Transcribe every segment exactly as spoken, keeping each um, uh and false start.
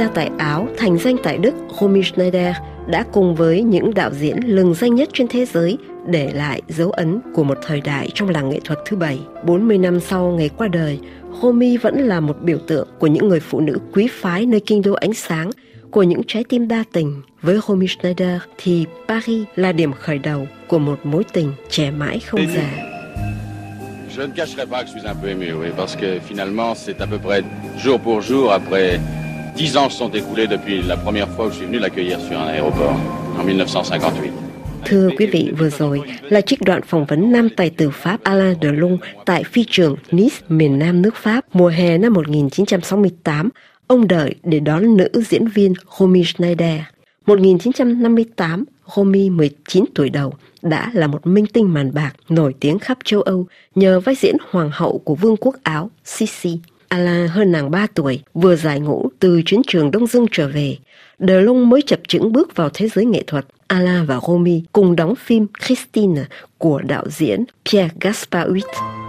tại Áo, thành danh tại Đức, Romy Schneider đã cùng với những đạo diễn lừng danh nhất trên thế giới để lại dấu ấn của một thời đại trong làng nghệ thuật thứ bảy. bốn mươi năm sau ngày qua đời, Romy vẫn là một biểu tượng của những người phụ nữ quý phái nơi kinh đô ánh sáng, của những trái tim đa tình. Với Romy Schneider thì Paris là điểm khởi đầu của một mối tình trẻ mãi không già. Je ne cacherai pas que je suis un peu ému, oui, parce que finalement, c'est à peu près jour pour jour, après dix ans se sont écoulés depuis la première fois où je suis venu l'accueillir sur un aéroport, en mille neuf cent cinquante-huit. Thưa quý vị, vừa rồi là trích đoạn phỏng vấn nam tài tử Pháp Alain Delon tại phi trường Nice, miền Nam nước Pháp, mùa hè năm một nghìn chín trăm sáu mươi tám. Ông đợi để đón nữ diễn viên Romy Schneider. một nghìn chín trăm năm mươi tám, Romy mười chín tuổi đầu đã là một minh tinh màn bạc nổi tiếng khắp châu Âu nhờ vai diễn hoàng hậu của Vương quốc Áo, Sissi. Alain hơn nàng ba tuổi, vừa giải ngũ từ chiến trường Đông Dương trở về. Delon mới chập chững bước vào thế giới nghệ thuật. Alain và Romy cùng đóng phim Christine của đạo diễn Pierre Gaspard Huyghe.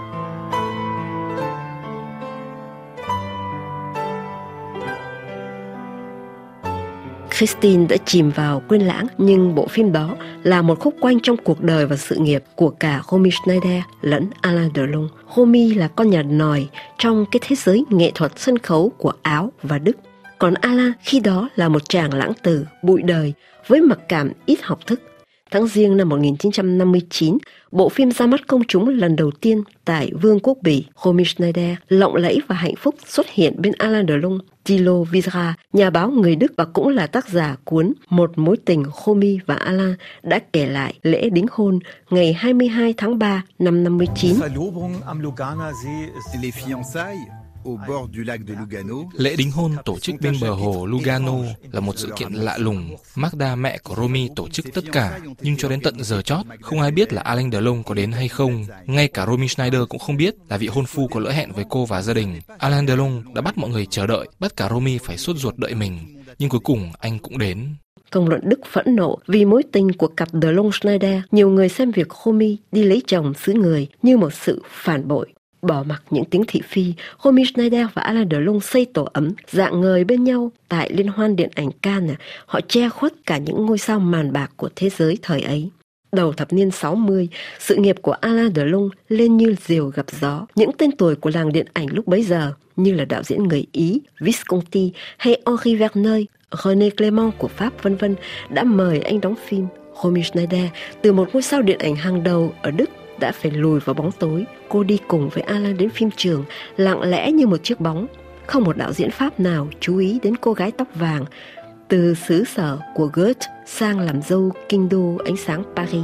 Christine đã chìm vào quên lãng, nhưng bộ phim đó là một khúc quanh trong cuộc đời và sự nghiệp của cả Romy Schneider lẫn Alain Delon. Romy là con nhà nòi trong cái thế giới nghệ thuật sân khấu của Áo và Đức. Còn Alain khi đó là một chàng lãng tử, bụi đời, với mặc cảm ít học thức. Tháng Giêng năm một nghìn chín trăm năm mươi chín, bộ phim ra mắt công chúng lần đầu tiên tại Vương quốc Bỉ. Romy Schneider lộng lẫy và hạnh phúc xuất hiện bên Alain Delon. Thilo Vizra, nhà báo người Đức và cũng là tác giả cuốn Một mối tình Romy và Alain, đã kể lại lễ đính hôn ngày hai mươi hai tháng ba năm năm mươi chín. Lễ đính hôn tổ chức bên bờ hồ Lugano là một sự kiện lạ lùng. Magda, mẹ của Romy, tổ chức tất cả, nhưng cho đến tận giờ chót, không ai biết là Alain Delon có đến hay không. Ngay cả Romy Schneider cũng không biết là vị hôn phu có lỡ hẹn với cô và gia đình. Alain Delon đã bắt mọi người chờ đợi, bắt cả Romy phải sốt ruột đợi mình, nhưng cuối cùng anh cũng đến. Công luận Đức phẫn nộ vì mối tình của cặp Delon Schneider. Nhiều người xem việc Romy đi lấy chồng xứ người như một sự phản bội. Bỏ mặc những tiếng thị phi, Romy Schneider và Alain Delon xây tổ ấm, rạng ngời bên nhau tại Liên hoan điện ảnh Cannes. Họ che khuất cả những ngôi sao màn bạc của thế giới thời ấy. Đầu thập niên sáu mươi, sự nghiệp của Alain Delon lên như diều gặp gió. Những tên tuổi của làng điện ảnh lúc bấy giờ như là đạo diễn người Ý Visconti hay Henri Verneuil, René Clément của Pháp vân vân đã mời anh đóng phim. Romy Schneider, từ một ngôi sao điện ảnh hàng đầu ở Đức, đã phải lùi vào bóng tối. Cô đi cùng với Alain đến phim trường, lặng lẽ như một chiếc bóng. Không một đạo diễn Pháp nào chú ý đến cô gái tóc vàng, từ xứ sở của Goethe sang làm dâu kinh đô ánh sáng Paris.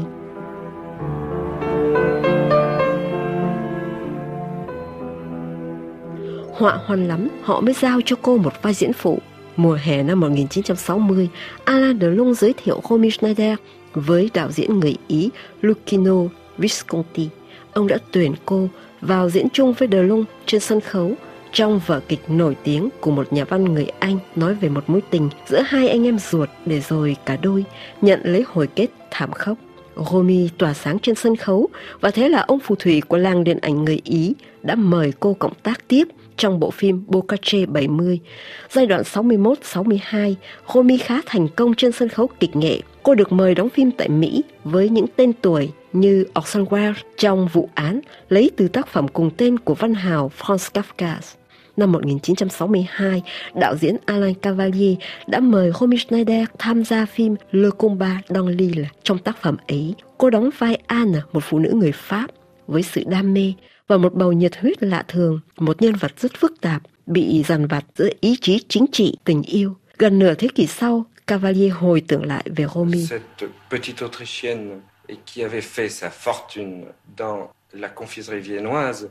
Họa hoan lắm, họ mới giao cho cô một vai diễn phụ. Mùa hè năm một nghìn chín trăm sáu mươi, Alain Delon giới thiệu Romy Schneider với đạo diễn người Ý Luchino Visconti. Ông đã tuyển cô vào diễn chung với Delon trên sân khấu trong vở kịch nổi tiếng của một nhà văn người Anh nói về một mối tình giữa hai anh em ruột, để rồi cả đôi nhận lấy hồi kết thảm khốc. Romy tỏa sáng trên sân khấu, và thế là ông phù thủy của làng điện ảnh người Ý đã mời cô cộng tác tiếp trong bộ phim Boccace bảy mươi. Giai đoạn sáu mươi mốt sáu mươi hai, Romy khá thành công trên sân khấu kịch nghệ. Cô được mời đóng phim tại Mỹ với những tên tuổi như Orson Welles trong Vụ án, lấy từ tác phẩm cùng tên của văn hào Franz Kafka. Năm một nghìn chín trăm sáu mươi hai, đạo diễn Alain Cavalier đã mời Romy Schneider tham gia phim Le Combat dans l'île. Trong tác phẩm ấy, cô đóng vai Anne, một phụ nữ người Pháp với sự đam mê và một bầu nhiệt huyết lạ thường, một nhân vật rất phức tạp, bị dằn vặt giữa ý chí chính trị, tình yêu. Gần nửa thế kỷ sau, Cavalier hồi tưởng lại về Romy. Cette petite Autrichienne qui avait fait sa fortune dans la confiserie viennoise.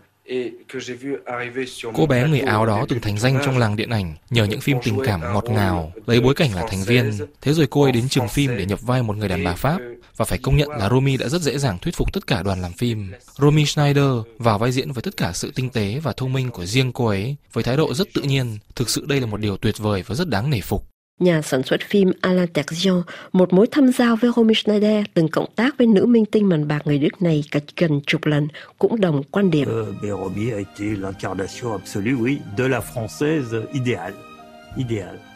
Cô bé người Áo đó từng thành danh trong làng điện ảnh nhờ những phim tình cảm ngọt ngào, lấy bối cảnh là thành viên. Thế rồi cô ấy đến trường phim để nhập vai một người đàn bà Pháp. Và phải công nhận là Romy đã rất dễ dàng thuyết phục tất cả đoàn làm phim. Romy Schneider vào vai diễn với tất cả sự tinh tế và thông minh của riêng cô ấy, với thái độ rất tự nhiên. Thực sự đây là một điều tuyệt vời và rất đáng nể phục. Nhà sản xuất phim Alain Terzian, một mối thâm giao với Romy Schneider, từng cộng tác với nữ minh tinh màn bạc người Đức này cả gần chục lần, cũng đồng quan điểm. Euh, Romy a été l'incarnation absolue, oui, de la française idéale. Idéale.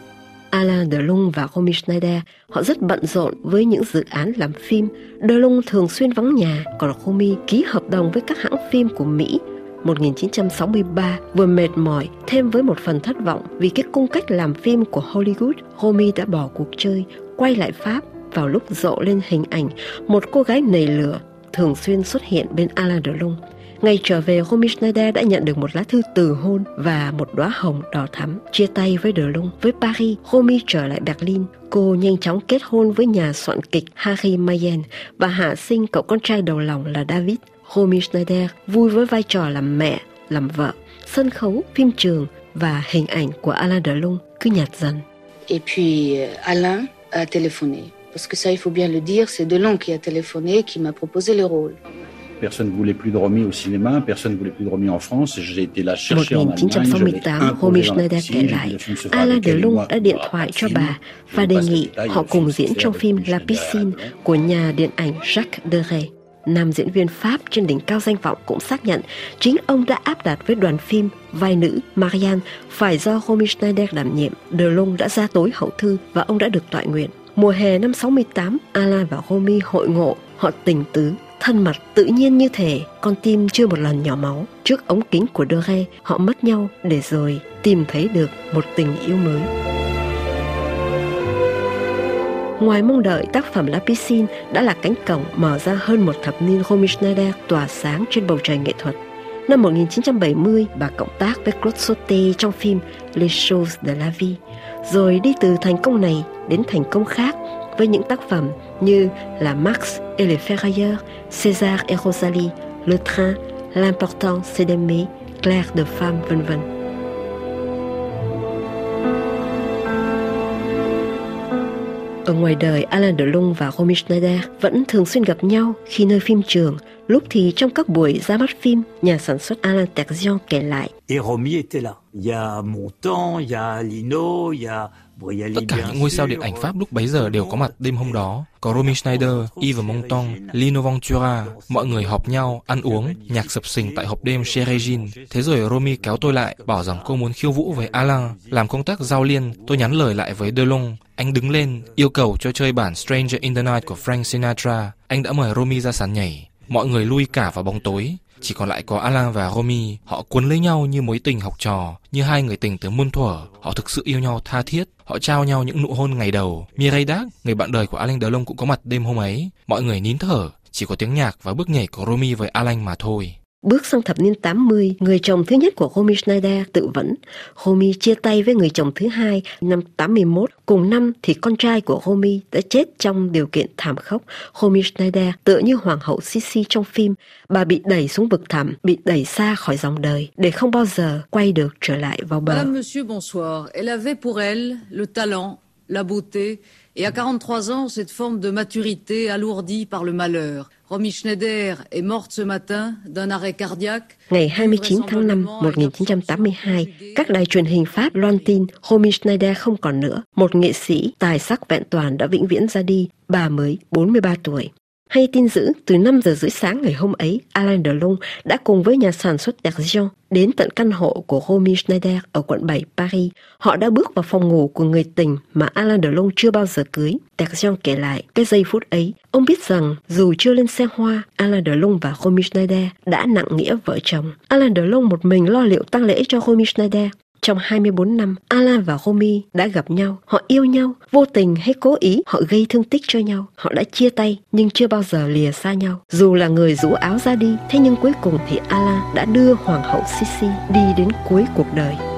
Alain Delon và Romy Schneider, họ rất bận rộn với những dự án làm phim. Delon thường xuyên vắng nhà, còn Romy ký hợp đồng với các hãng phim của Mỹ. một nghìn chín trăm sáu mươi ba, vừa mệt mỏi thêm với một phần thất vọng vì cái cung cách làm phim của Hollywood, Romy đã bỏ cuộc chơi, quay lại Pháp vào lúc rộ lên hình ảnh một cô gái nảy lửa thường xuyên xuất hiện bên Alain Delon. Ngày trở về, Romy Schneider đã nhận được một lá thư từ hôn và một đóa hồng đỏ thắm. Chia tay với Delon, với Paris, Romy trở lại Berlin. Cô nhanh chóng kết hôn với nhà soạn kịch Harry Mayen và hạ sinh cậu con trai đầu lòng là David. Romy Schneider vui với vai trò làm mẹ, làm vợ. Sân khấu, phim trường và hình ảnh của Alain Delon cứ nhạt dần. Et puis Alain a téléphoné. Parce que ça, il faut bien le dire, c'est Delon qui a téléphoné, qui m'a proposé le rôle. Personne ne voulait plus de Romy au cinéma, personne ne voulait plus de Romy en France. J'ai été la chercher en một nghìn chín trăm sáu mươi tám, Romy Schneider kể lại, Alain Delon đã điện thoại cho bà và đề nghị họ cùng diễn trong phim La Piscine của nhà điện ảnh Jacques Deray. Nam diễn viên Pháp trên đỉnh cao danh vọng cũng xác nhận chính ông đã áp đặt với đoàn phim vai nữ Marianne phải do Romy Schneider đảm nhiệm. Delon đã ra tối hậu thư và ông đã được toại nguyện. Mùa hè năm sáu mươi tám, Alain và Romy hội ngộ, họ tình tứ, thân mật tự nhiên như thể con tim chưa một lần nhỏ máu. Trước ống kính của Deray, họ mất nhau để rồi tìm thấy được một tình yêu mới. Ngoài mong đợi, tác phẩm La Piscine đã là cánh cổng mở ra hơn một thập niên Romy Schneider tỏa sáng trên bầu trời nghệ thuật. Năm một nghìn chín trăm bảy mươi, bà cộng tác với Claude Sauté trong phim Les Choses de la Vie, rồi đi từ thành công này đến thành công khác với những tác phẩm như La Marx et les Ferrailleurs, César et Rosalie, Le Train, L'important c'est d'aimer, Clair de femme, vân vân. Ở ngoài đời, Alain Delon và Romy Schneider vẫn thường xuyên gặp nhau khi nơi phim trường, lúc thì trong các buổi ra mắt phim. Nhà sản xuất Alain Terzian kể lại. Et Romy était là. Il y a Montand, il y a Lino, il y a Tất cả những ngôi sao điện ảnh Pháp lúc bấy giờ đều có mặt đêm hôm đó. Có Romy Schneider, Yves Montand, Lino Ventura. Mọi người họp nhau, ăn uống, nhạc sập sình tại hộp đêm chez Regine. Thế rồi Romy kéo tôi lại, bảo rằng cô muốn khiêu vũ với Alain. Làm công tác giao liên, tôi nhắn lời lại với Delon. Anh đứng lên, yêu cầu cho chơi bản Stranger in the Night của Frank Sinatra. Anh đã mời Romy ra sàn nhảy. Mọi người lui cả vào bóng tối. Chỉ còn lại có Alain và Romy. Họ cuốn lấy nhau như mối tình học trò, như hai người tình từ muôn thuở. Họ thực sự yêu nhau tha thiết. Họ trao nhau những nụ hôn ngày đầu. Mireille Dac, người bạn đời của Alain Delon, cũng có mặt đêm hôm ấy. Mọi người nín thở, chỉ có tiếng nhạc và bước nhảy của Romy với Alain mà thôi. Bước sang thập niên tám mươi, người chồng thứ nhất của Romy Schneider tự vẫn. Romy chia tay với người chồng thứ hai năm tám mươi mốt. Cùng năm thì con trai của Romy đã chết trong điều kiện thảm khốc. Romy Schneider tựa như hoàng hậu Sisi trong phim. Bà bị đẩy xuống vực thẳm, bị đẩy xa khỏi dòng đời để không bao giờ quay được trở lại vào bờ. Madame, monsieur, bonsoir. Elle avait pour elle le talent, la beauté et à quarante-trois ans cette forme de maturité alourdie par le malheur. Romy Schneider est morte ce matin d'un arrêt cardiaque. Ngày hai mươi chín tháng năm một nghìn chín trăm tám mươi hai, các đài truyền hình Pháp loan tin Romy Schneider không còn nữa. Một nghệ sĩ tài sắc vẹn toàn đã vĩnh viễn ra đi, bà mới bốn mươi ba tuổi. Hay tin dữ, từ năm giờ rưỡi sáng ngày hôm ấy, Alain Delon đã cùng với nhà sản xuất Terzian đến tận căn hộ của Romy Schneider ở quận bảy Paris. Họ đã bước vào phòng ngủ của người tình mà Alain Delon chưa bao giờ cưới. Terzian kể lại, cái giây phút ấy, ông biết rằng dù chưa lên xe hoa, Alain Delon và Romy Schneider đã nặng nghĩa vợ chồng. Alain Delon một mình lo liệu tang lễ cho Romy Schneider. Trong hai mươi bốn năm, Alain và Romy đã gặp nhau, họ yêu nhau, vô tình hay cố ý, họ gây thương tích cho nhau. Họ đã chia tay nhưng chưa bao giờ lìa xa nhau. Dù là người rũ áo ra đi, thế nhưng cuối cùng thì Alain đã đưa hoàng hậu Sisi đi đến cuối cuộc đời.